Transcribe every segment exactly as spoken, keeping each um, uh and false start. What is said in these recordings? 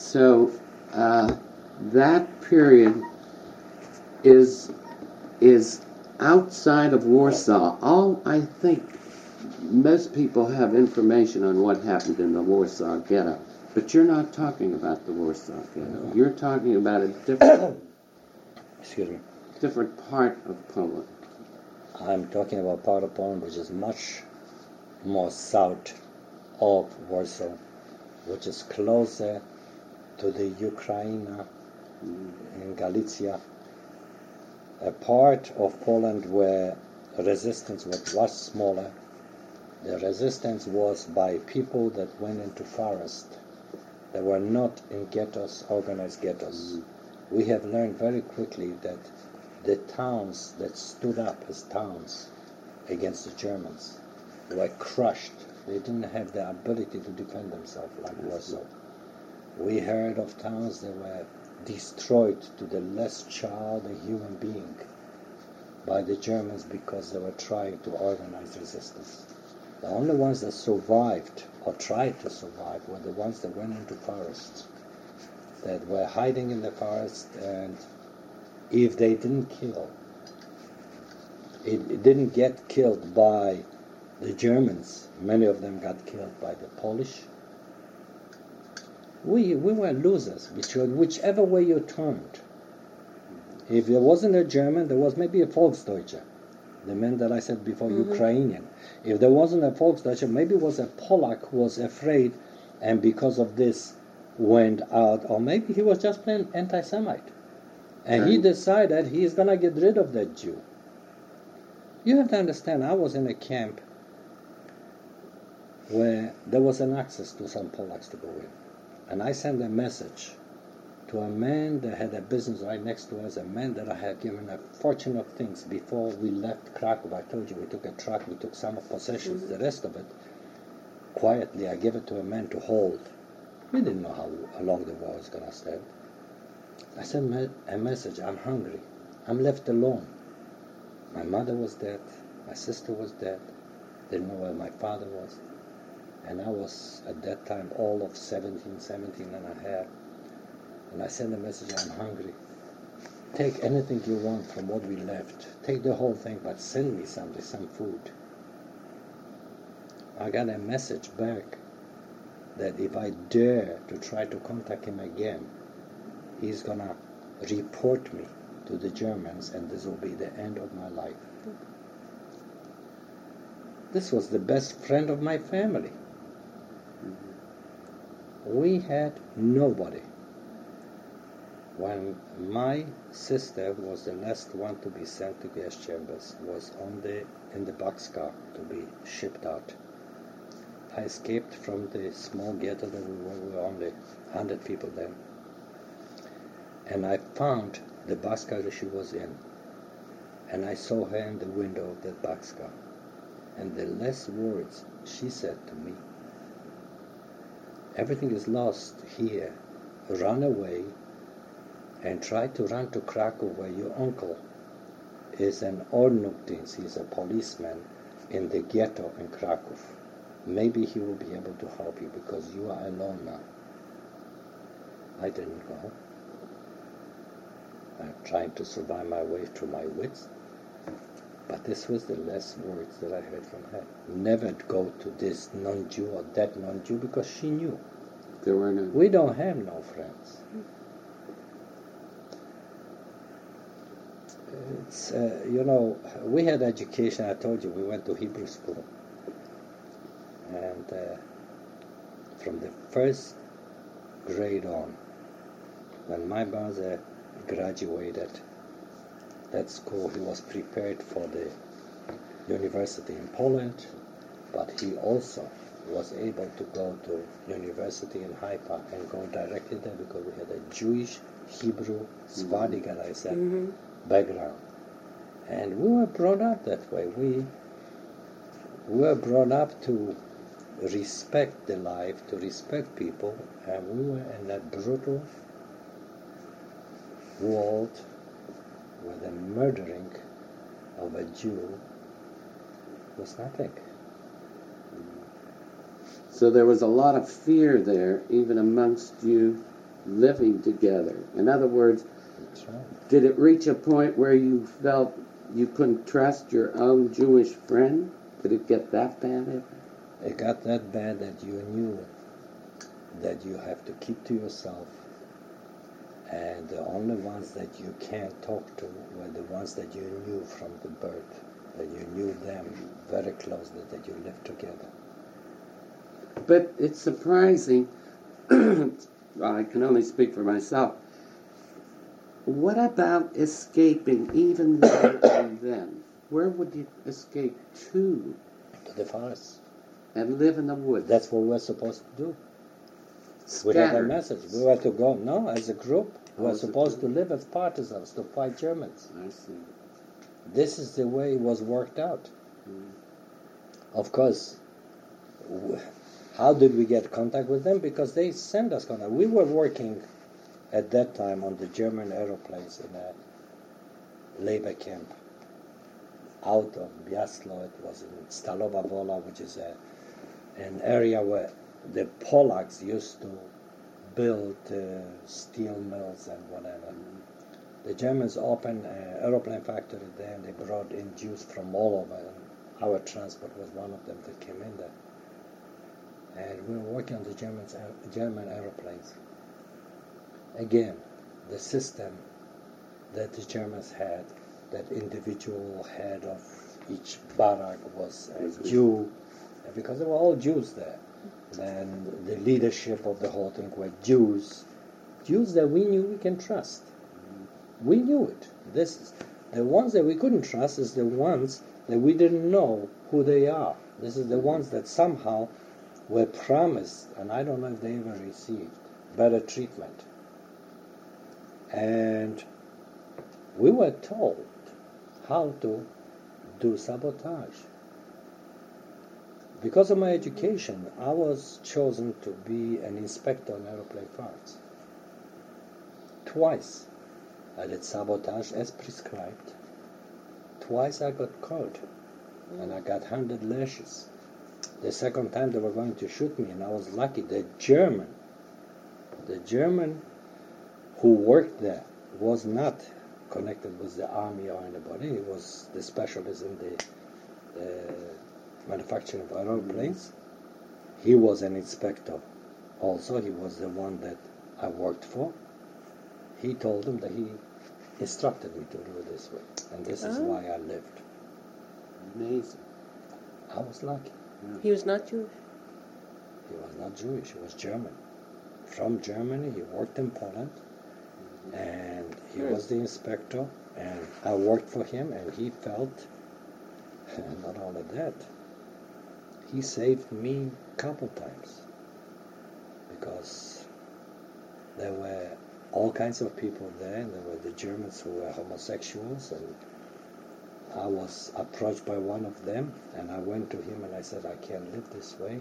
So uh, that period is is outside of Warsaw. All I think most people have information on what happened in the Warsaw Ghetto, but you're not talking about the Warsaw Ghetto. You're talking about a different Excuse me. different part of Poland. I'm talking about part of Poland which is much more south of Warsaw, which is closer to the Ukraine in Galicia, a part of Poland where resistance was much smaller. The resistance was by people that went into forest. They were not in ghettos, organized ghettos. We have learned very quickly that the towns that stood up as towns against the Germans were crushed. They didn't have the ability to defend themselves like Warsaw. We heard of towns that were destroyed to the last child, a human being, by the Germans because they were trying to organize resistance. The only ones that survived or tried to survive were the ones that went into forests, that were hiding in the forest, and if they didn't kill, it, it didn't get killed by the Germans, many of them got killed by the Polish. We we were losers, which, whichever way you turned. If there wasn't a German, there was maybe a Volksdeutscher, the man that I said before, mm-hmm. Ukrainian. If there wasn't a Volksdeutscher, maybe it was a Polak who was afraid, and because of this went out, or maybe he was just plain anti-Semite. And right. He decided he's going to get rid of that Jew. You have to understand, I was in a camp where there was an access to some Polacks to go in. And I sent a message to a man that had a business right next to us, a man that I had given a fortune of things before we left Krakow. I told you we took a truck, we took some of possessions, mm-hmm. the rest of it, quietly, I gave it to a man to hold. We didn't know how, how long the war was going to stand. I sent me- a message, I'm hungry, I'm left alone. My mother was dead, my sister was dead, didn't know where my father was. And I was, at that time, all of seventeen, seventeen and a half. And I sent a message, I'm hungry. Take anything you want from what we left. Take the whole thing, but send me something, some food. I got a message back that if I dare to try to contact him again, he's going to report me to the Germans, and this will be the end of my life. This was the best friend of my family. We had nobody. When my sister was the last one to be sent to gas chambers, was on the in the boxcar to be shipped out. I escaped from the small ghetto that we were. We were only one hundred people then. And I found the boxcar that she was in. And I saw her in the window of that boxcar. And the last words she said to me, everything is lost here. Run away and try to run to Krakow where your uncle is an Ordnungsdienst. He's a policeman in the ghetto in Krakow. Maybe he will be able to help you because you are alone now. I didn't go. I'm trying to survive my way through my wits. But this was the last words that I heard from her. Never go to this non-Jew or that non-Jew, because she knew. There were no... We don't have no friends. It's, uh, you know, we had education. I told you, we went to Hebrew school. And uh, from the first grade on, when my brother graduated that school, he was prepared for the university in Poland, but he also was able to go to university in Haifa and go directly there because we had a Jewish, Hebrew, Sephardic, mm-hmm. as I said, mm-hmm. background. And we were brought up that way. We, we were brought up to respect the life, to respect people, and we were in that brutal world where the murdering of a Jew was nothing. So there was a lot of fear there, even amongst you living together. In other words, That's right. did it reach a point where you felt you couldn't trust your own Jewish friend? Did it get that bad ever? It got that bad that you knew that you have to keep to yourself, and the only ones that you can't talk to were the ones that you knew from the birth, that you knew them very closely, that you lived together. But it's surprising. I can only speak for myself. What about escaping even there and then? Where would you escape to To the forest. and live in the woods? That's what we're supposed to do. We had a Scattered. message. We were to go, no, as a group, we Oh, were as a supposed to group. live as partisans, to fight Germans. I see. This is the way it was worked out. Mm. Of course, w- how did we get contact with them? Because they sent us contact. We were working at that time on the German aeroplanes in a labor camp out of Biaslo. It was in Stalowa Wola, which is a, an area where the Polacks used to build uh, steel mills and whatever. The Germans opened an aeroplane factory there, and they brought in Jews from all over. And our transport was one of them that came in there. And we were working on the Germans, German aeroplanes. Again, the system that the Germans had, that individual head of each barrack was a Jew, and because they were all Jews there. Then the leadership of the whole thing were Jews, Jews that we knew we can trust. We knew it. This is, the ones that we couldn't trust is the ones that we didn't know who they are. This is the ones that somehow were promised, and I don't know if they ever received, better treatment. And we were told how to do sabotage. Because of my education, I was chosen to be an inspector on aeroplane parts. Twice I did sabotage as prescribed. Twice I got caught, and I got one hundred lashes. The second time they were going to shoot me, and I was lucky. The German, the German who worked there was not connected with the army or anybody. He was the specialist in the uh, manufacturing of aeroplanes. He was an inspector also. He was the one that I worked for. He told him that he instructed me to do it this way, and this is Oh. why I lived. Amazing. I was lucky. He was not Jewish. He was not Jewish, he was German. From Germany, he worked in Poland, and he Good. was the inspector, and I worked for him, and he felt, not only that, he saved me a couple times, because there were all kinds of people there, and there were the Germans who were homosexuals, and I was approached by one of them, and I went to him and I said, I can't live this way.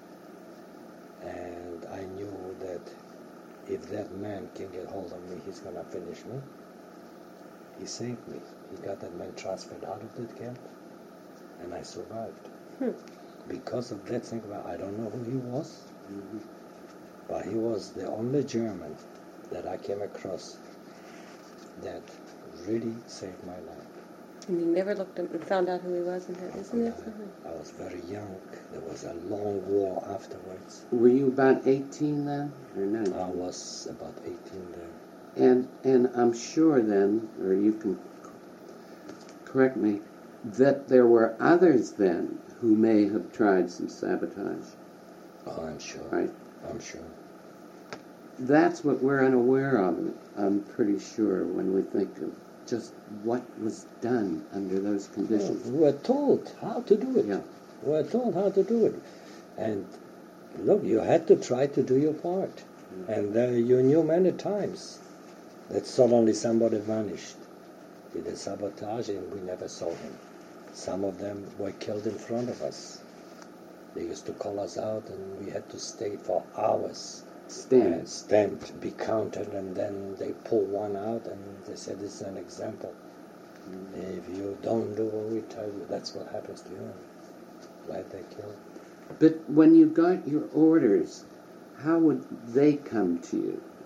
And I knew that if that man can get hold of me, he's going to finish me. He saved me. He got that man transferred out of that camp, and I survived. Hmm. Because of that thing, well, I don't know who he was, Mhm. but he was the only German that I came across that really saved my life. And you never looked up and found out who he was, and that, isn't that something? I was very young. There was a long war afterwards. Were you about eighteen then, or no? I was about eighteen then. And and I'm sure then, or you can correct me, that there were others then who may have tried some sabotage. Oh, I'm sure. Right. I'm sure. That's what we're unaware of, I'm pretty sure, when we think of just what was done under those conditions. We were told how to do it. Yeah. We were told how to do it. And look, you had to try to do your part. And uh, you knew many times that suddenly somebody vanished. He did sabotage and we never saw him. Some of them were killed in front of us. They used to call us out and we had to stay for hours. Stand. And stand, be counted, and then they pull one out and they said, this is an example. If you don't do what we tell you, that's what happens to you. Right, they kill. But when you got your orders, how would they come to you?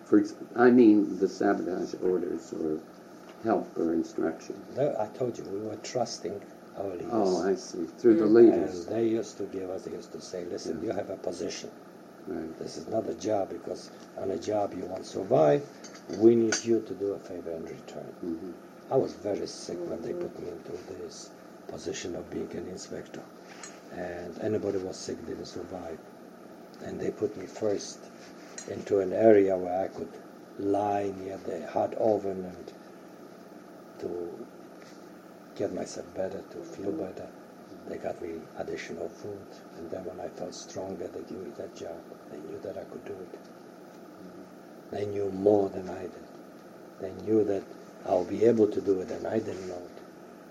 For ex- I mean the sabotage orders or help or instruction. They- I told you, we were trusting our leaders. Oh, I see. Through the Mm. leaders. And they used to give us, they used to say, listen, Yeah. you have a position. Right. This is not a job, because on a job you won't survive. We need you to do a favor in return. hmm I was very sick when they put me into this position of being an inspector. And anybody was sick didn't survive. And they put me first into an area where I could lie near the hot oven and to get myself better, to feel better. They got me additional food, and then when I felt stronger, they gave me that job. They knew that I could do it. They knew more than I did. They knew that I'll be able to do it, and I didn't know it.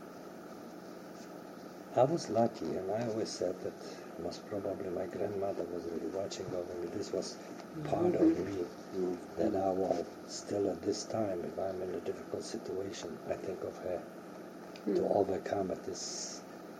I was lucky, and I always said that most probably my grandmother was really watching over me. This was part of me, that I will still at this time, if I'm in a difficult situation, I think of her to overcome it. This,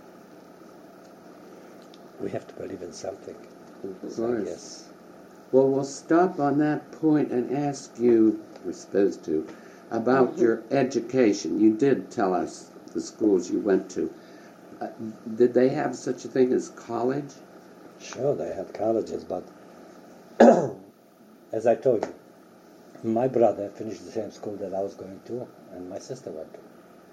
we have to believe in something. Of So, course. yes. Well, we'll stop on that point and ask you, we're supposed to, about Mhm. your education. You did tell us the schools you went to. Uh, did they have such a thing as college? Sure, they had colleges, but as I told you, my brother finished the same school that I was going to, and my sister went to.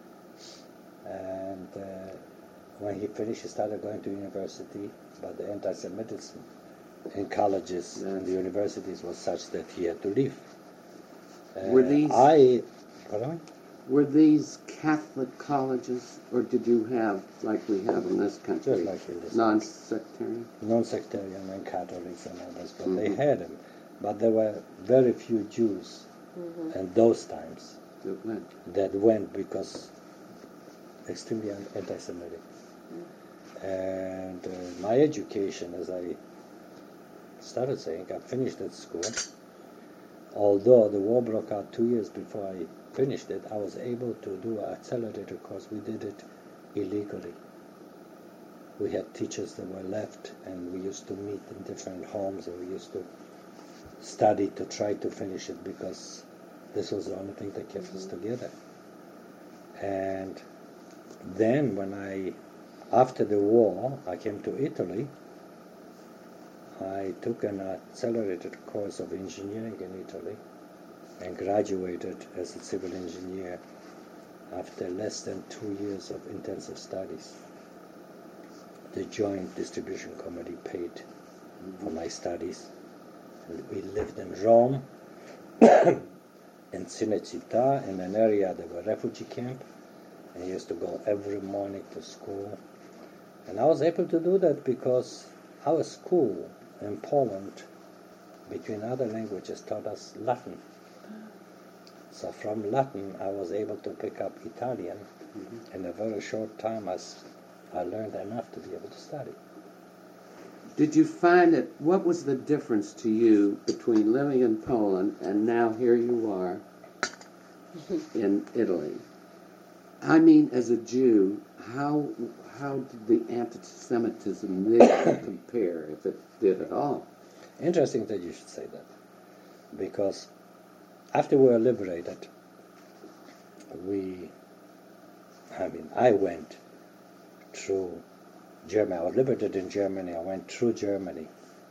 And uh, when he finished, he started going to university, but the anti-Semitism in colleges and the universities was such that he had to leave. Uh, Were these- I, pardon? Were these Catholic colleges, or did you have, like we have in this country, Just like in this non-sectarian? non-sectarian and Catholics and others, but they Mhm. had them. But there were very few Jews in those times That went. that went because extremely an- anti-Semitic. And uh, my education, as I started saying, I finished at school. Although the war broke out two years before I finished it, I was able to do an accelerated course. We did it illegally. We had teachers that were left, and we used to meet in different homes, and we used to study to try to finish it, because this was the only thing that kept us together. And then when I, after the war, I came to Italy, I took an accelerated course of engineering in Italy and graduated as a civil engineer after less than two years of intensive studies. The Joint Distribution Committee paid for my studies. And we lived in Rome, in Cinecittà, in an area that was a refugee camp. I used to go every morning to school. And I was able to do that because our school in Poland, between other languages, taught us Latin. So from Latin, I was able to pick up Italian. Mm-hmm. In a very short time, as I learned enough to be able to study. Did you find it, what was the difference to you between living in Poland and now here you are in Italy? I mean, as a Jew, how how did the anti-Semitism there compare, if it did at all? Interesting that you should say that, because after we were liberated, we, I mean, I went through Germany. I was liberated in Germany. I went through Germany.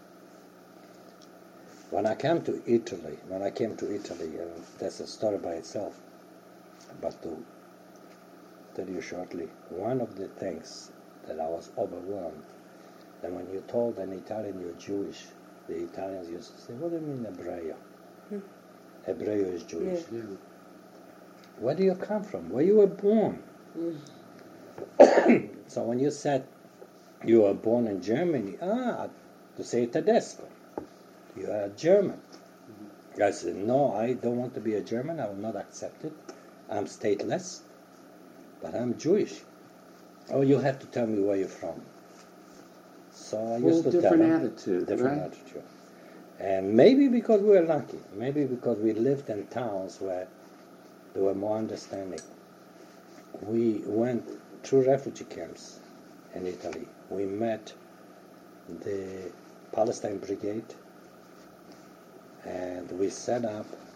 When I came to Italy, when I came to Italy, uh, that's a story by itself. But to tell you shortly, one of the things that I was overwhelmed, that when you told an Italian you're Jewish, the Italians used to say, what do you mean Hebreo? Hmm. Hebreo is Jewish. Yeah. Yeah. Where do you come from? Where you were born? Mm. So when you said you were born in Germany, ah, to say Tedesco, you are German. I said, no, I don't want to be a German. I will not accept it. I'm stateless, but I'm Jewish. Oh, you have to tell me where you're from. So I Whole used to different tell them, attitude, different right? attitude. And maybe because we were lucky, maybe because we lived in towns where there were more understanding. We went through refugee camps in Italy. We met the Palestine Brigade, and we set up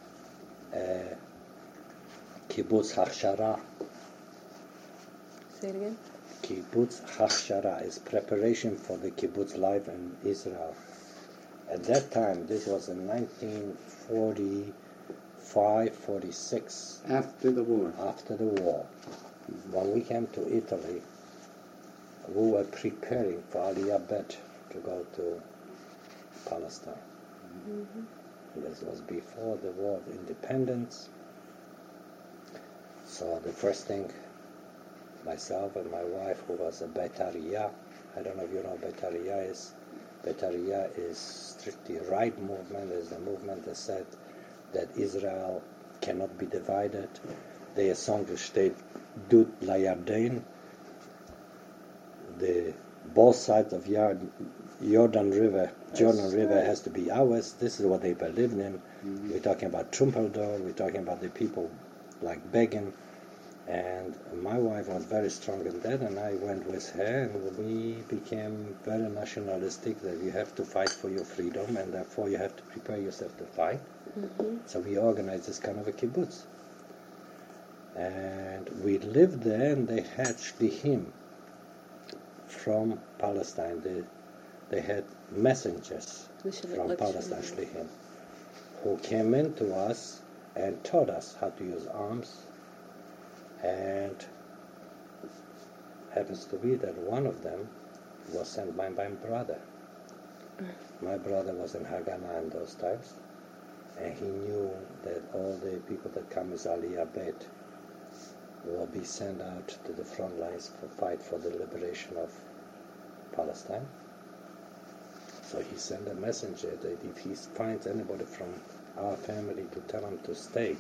uh, Kibbutz Hachshara. Say it again. Kibbutz Hachshara is preparation for the kibbutz life in Israel. At that time, this was in nineteen forty-five, forty-six, After the war. after the war. When we came to Italy, we were preparing for Aliyah Bet to go to Palestine. Mm-hmm. This was before the War of Independence. So the first thing, myself and my wife, who was a Betariyah, I don't know if you know what Betariyah is. Betariyah is strictly right movement, is the movement that said that Israel cannot be divided. The song steht Dut la Yarden, the both sides of Yard, Jordan River, Jordan River has to be ours. This is what they believed in. Mhm. We're talking about Trumpeldor, we're talking about the people like Begin. And my wife was very strong in that, and I went with her, and we became very nationalistic that you have to fight for your freedom, and therefore you have to prepare yourself to fight. Mm-hmm. So we organized this kind of a kibbutz. And we lived there, and they had shlichim from Palestine. They, they had messengers We should from look- Palestine, shlichim, who came in to us and taught us how to use arms. And happens to be that one of them was sent by my brother. My brother was in Haganah in those times, and he knew that all the people that come as Aliyah Bet will be sent out to the front lines for fight for the liberation of Palestine. So he sent a messenger that if he finds anybody from our family to tell him to stay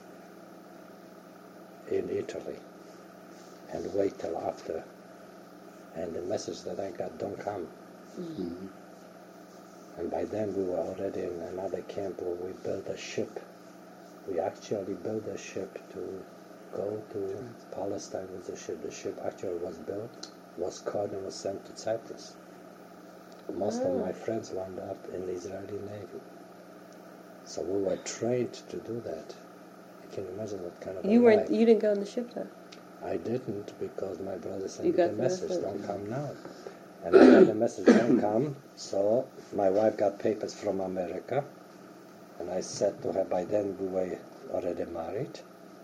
in Italy and wait till after. And the message that I got, don't come. Mhm. And by then we were already in another camp where we built a ship. We actually built a ship to go to Palestine with the ship. The ship actually was built, was caught, and was sent to Cyprus. Most of Oh. my friends wound up in the Israeli Navy. So we were trained to do that. You can imagine what kind of You a weren't. life. You didn't go on the ship though. I didn't because my brother sent You me got the the message, message. don't come now. And I got the message, don't come. So my wife got papers from America. And I said to her, by then we were already married.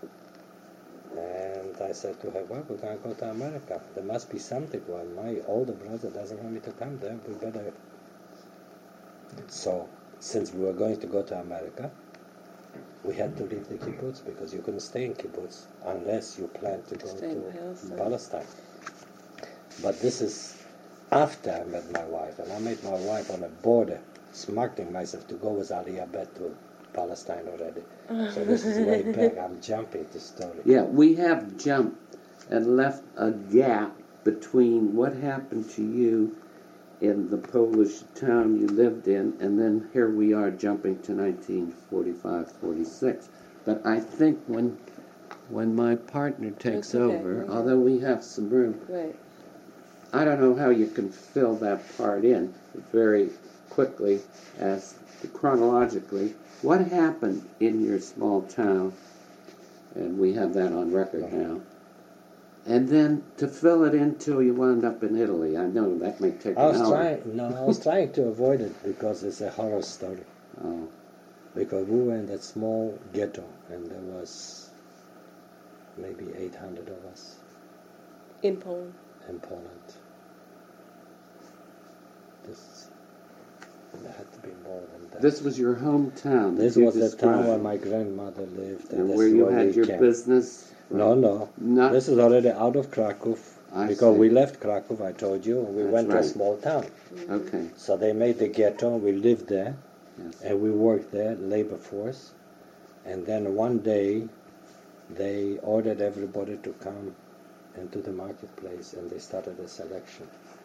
And I said to her, well, we're going to go to America. There must be something. Well, my older brother doesn't want me to come there. We better. So, since we were going to go to America, we had to leave the kibbutz because you couldn't stay in kibbutz unless you planned to go Stay in to Palestine. Palestine. But this is after I met my wife, and I met my wife on a border, smuggling myself to go with Aliyah Bet to Palestine already. So this is way back. I'm jumping the story. Yeah, we have jumped and left a gap between what happened to you in the Polish town you lived in, and then here we are jumping to nineteen forty-five, forty-six. But I think when when my partner takes That's okay, over, yeah. although we have some room, Right. I don't know how you can fill that part in very quickly as chronologically. What happened in your small town, and we have that on record now, and then to fill it in till you wound up in Italy. I know that may take I an was hour. trying. No, I was trying to avoid it because it's a horror story. Oh, Because we were in that small ghetto, and there was maybe eight hundred of us In Poland. in Poland. This there had to be more than that. this was your hometown. that This you was the town where described, my grandmother lived, and, and that's where you where had we your came. business. No, no. Not This is already out of Krakow I because see. we left Krakow. I told you, and we That's went to right. a small town. okay. So they made the ghetto. We lived there. Yes. And we worked there, labor force. And then one day, they ordered everybody to come into the marketplace, and they started a selection.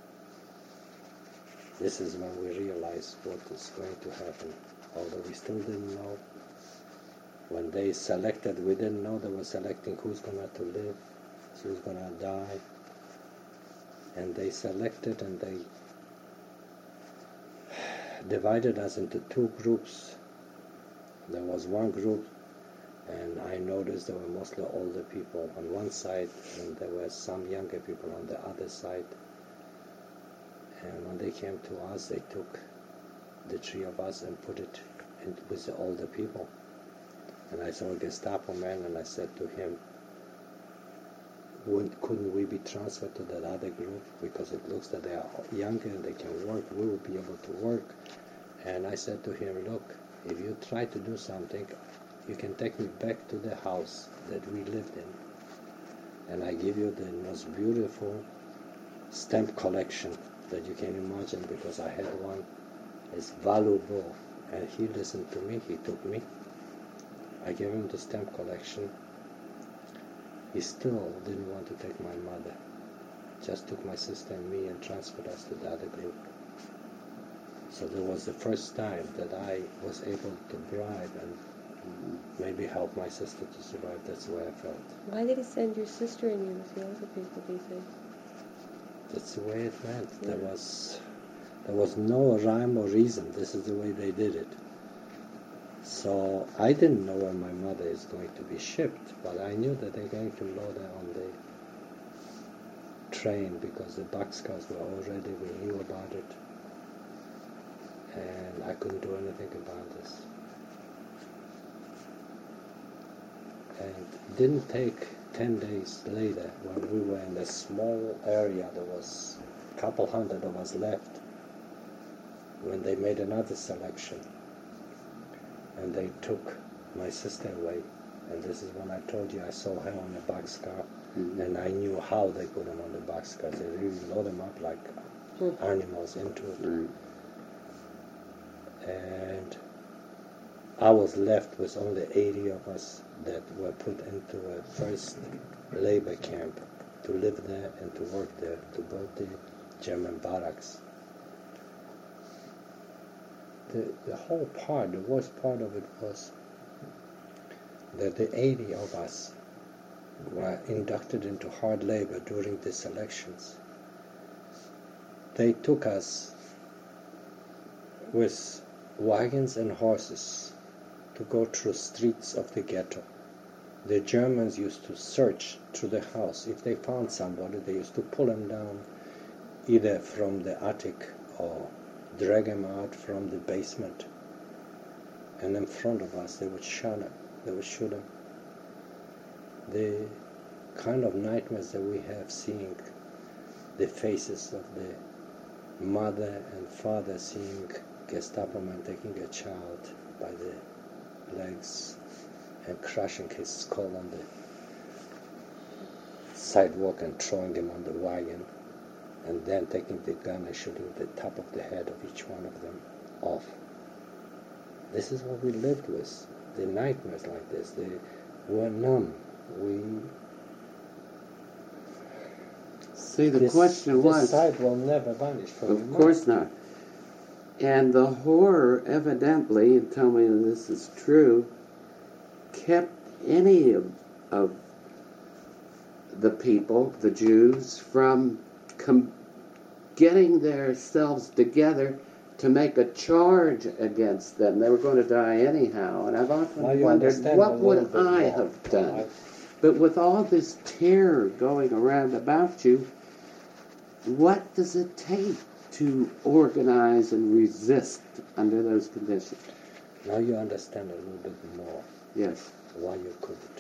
This is when we realized what is going to happen, although we still didn't know. When they selected, we didn't know they were selecting who's going to live, who's going to die. And they selected, and they divided us into two groups. There was one group And I noticed there were mostly older people on one side, and there were some younger people on the other side. And when they came to us, they took the three of us and put it in with the older people. And I saw a Gestapo man, and I said to him, Wouldn't, couldn't we be transferred to that other group? Because it looks that they are younger and they can work, we will be able to work. And I said to him, look, if you try to do something, you can take me back to the house that we lived in. And I give you the most beautiful stamp collection that you can imagine, because I had one. It's valuable. And he listened to me, he took me. I gave him the stamp collection. He still didn't want to take my mother. Just took my sister and me and transferred us to the other group. So that was the first time that I was able to bribe and maybe help my sister to survive. That's the way I felt. Why did he send your sister and you with the older people, do you think? That's the way it went. Yeah. There was there was no rhyme or reason. This is the way they did it. So I didn't know when my mother is going to be shipped, but I knew that they're going to load her on the train because the boxcars were already, we knew about it. And I couldn't do anything about this. And it didn't take ten days later, when we were in a small area, there was a couple hundred of us left, when they made another selection. And they took my sister away. And this is when I told you I saw her on a boxcar, mm-hmm. and I knew how they put them on the boxcars. They really load them up like mm-hmm. animals into it. Mm-hmm. And I was left with only eighty of us that were put into a first labor camp to live there and to work there, to build the German barracks. The, the whole part, the worst part of it was that the eighty of us were inducted into hard labor during the selections. They took us with wagons and horses to go through streets of the ghetto. The Germans used to search through the house. If they found somebody, they used to pull them down either from the attic or drag them out from the basement. And in front of us, they would shoot them. They would shoot them. The kind of nightmares that we have, seeing the faces of the mother and father, seeing Gestapo man taking a child by the legs and crushing his skull on the sidewalk and throwing him on the wagon, and then taking the gun and shooting the top of the head of each one of them off. This is what we lived with. The nightmares like this, they were numb. We See, the this, question this was... side will never vanish from Of your mind. course not. And the horror, evidently, and tell me if this is true, kept any of, of the people, the Jews, from com- getting themselves together to make a charge against them. They were going to die anyhow. And I've often Now you wondered, understand what a would little bit I more. have done? I- But with all this terror going around about you, what does it take to organize and resist under those conditions? Now you understand a little bit more Yes. why you couldn't.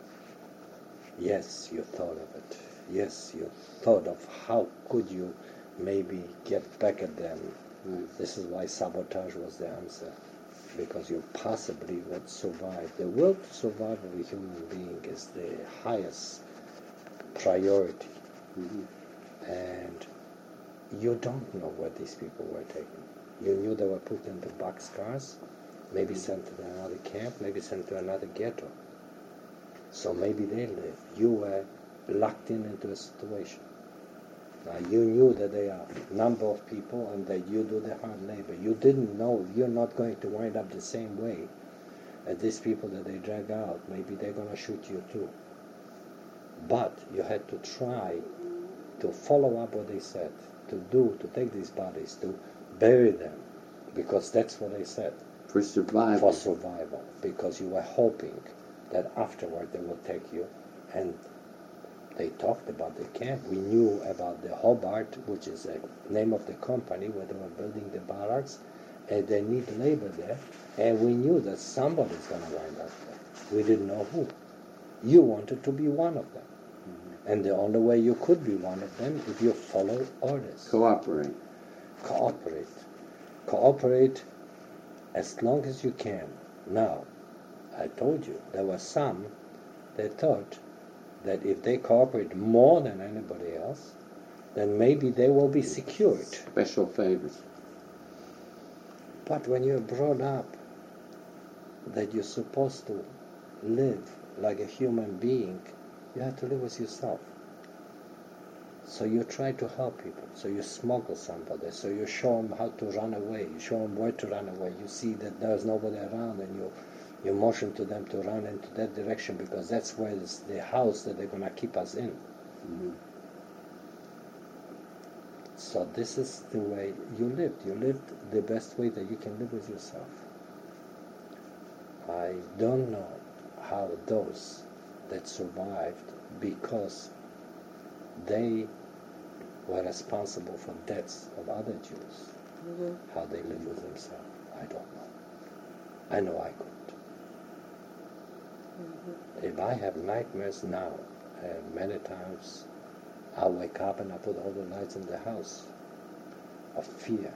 Yes, you thought of it. Yes, you thought of how could you maybe get back at them. Right. This is why sabotage was the answer, because you possibly would survive. The will to survive of a human being is the highest priority. Mm-hmm. And you don't know where these people were taken. You knew they were put into boxcars, maybe sent to another camp, maybe sent to another ghetto. So maybe they lived. You were locked in into a situation. Now you knew that there are a number of people and that you do the hard labor. You didn't know you're not going to wind up the same way as these people that they drag out. Maybe they're going to shoot you too. But you had to try to follow up what they said, to do, to take these bodies, to bury them, because that's what they said. For survival. For survival, because you were hoping that afterward they will take you. And they talked about the camp. We knew about the Hobart, which is the name of the company where they were building the barracks, and they need labor there. And we knew that somebody's going to wind up there. We didn't know who. You wanted to be one of them. Mm-hmm. And the only way you could be one of them if you follow orders. Cooperate. Cooperate. Cooperate as long as you can. Now, I told you, there were some that thought that if they cooperate more than anybody else, then maybe they will be secured. Special favors. But when you're brought up that you're supposed to live like a human being, you have to live with yourself. So you try to help people. So you smuggle somebody. So you show them how to run away. You show them where to run away. You see that there's nobody around, and you you motion to them to run into that direction because that's where it's the house that they're going to keep us in. Mm-hmm. So this is the way you lived. You lived the best way that you can live with yourself. I don't know how those that survived because they were responsible for deaths of other Jews, Mm-hmm. how they lived with themselves. I don't know. I know I couldn't. Mm-hmm. If I have nightmares now, and many times I wake up and I put all the lights in the house of fear.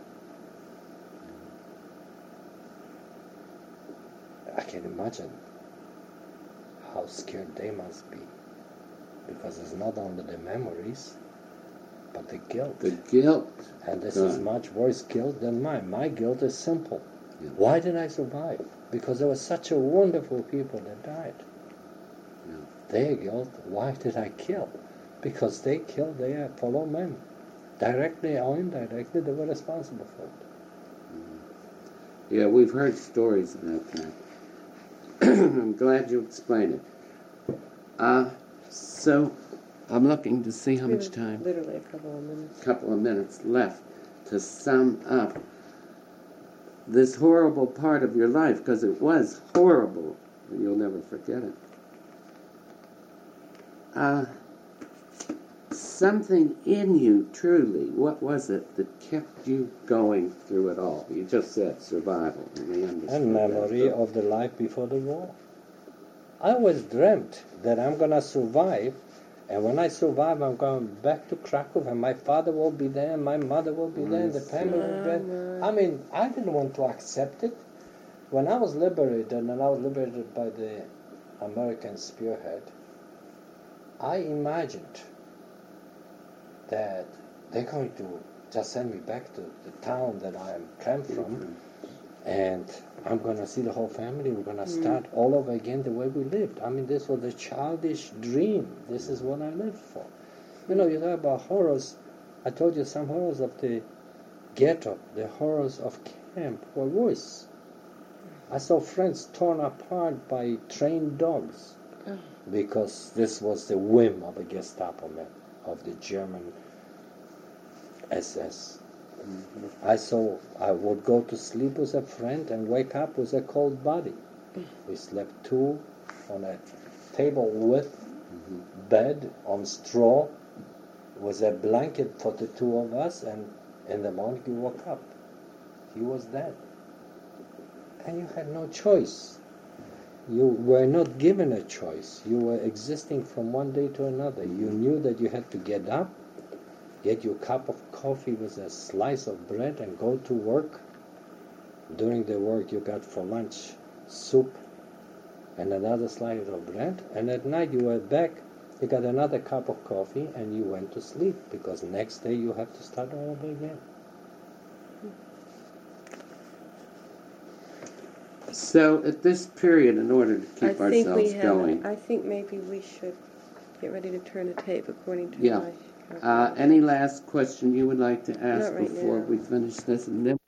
I can imagine how scared they must be, because it's not only the memories, but the guilt. The guilt. And this God. is much worse guilt than mine. My guilt is simple. Yeah. Why did I survive? Because there were such a wonderful people that died. Yeah. Their guilt, why did I kill? Because they killed their fellow men. Directly or indirectly, they were responsible for it. Yeah, we've heard stories about that. I'm glad you explained it. Uh, so, I'm looking to see how We much have time. Literally a couple of minutes. Couple of minutes left to sum up this horrible part of your life, because it was horrible, and you'll never forget it. Uh, something in you, truly, what was it that kept you going through it all? You just said survival, and we understood And memory that. of the life before the war. I always dreamt that I'm going to survive, and when I survive, I'm going back to Krakow, and my father will be there, and my mother will be there, and the family will be there. I mean, I didn't want to accept it. When I was liberated, and I was liberated by the American spearhead, I imagined that they're going to just send me back to the town that I am came from, and I'm going to see the whole family. We're going to start all over again the way we lived. I mean, this was a childish dream. This is what I lived for. You know, you talk about horrors. I told you some horrors of the ghetto, the horrors of camp were worse. I saw friends torn apart by trained dogs because this was the whim of a Gestapo man, of the German S S. Mm-hmm. I saw, I would go to sleep with a friend and wake up with a cold body. We slept two on a table with mm-hmm. bed on straw with a blanket for the two of us, and in the morning you woke up. He was dead. And you had no choice. You were not given a choice. You were existing from one day to another. You knew that you had to get up, get your cup of coffee with a slice of bread and go to work. During the work you got for lunch soup and another slice of bread, and at night you were back, you got another cup of coffee and you went to sleep, because next day you have to start all over again. So at this period, in order to keep I think ourselves we have. going, I think maybe we should get ready to turn the tape according to Yeah. my. uh, any last question you would like to ask Not right before now. we finish this? And then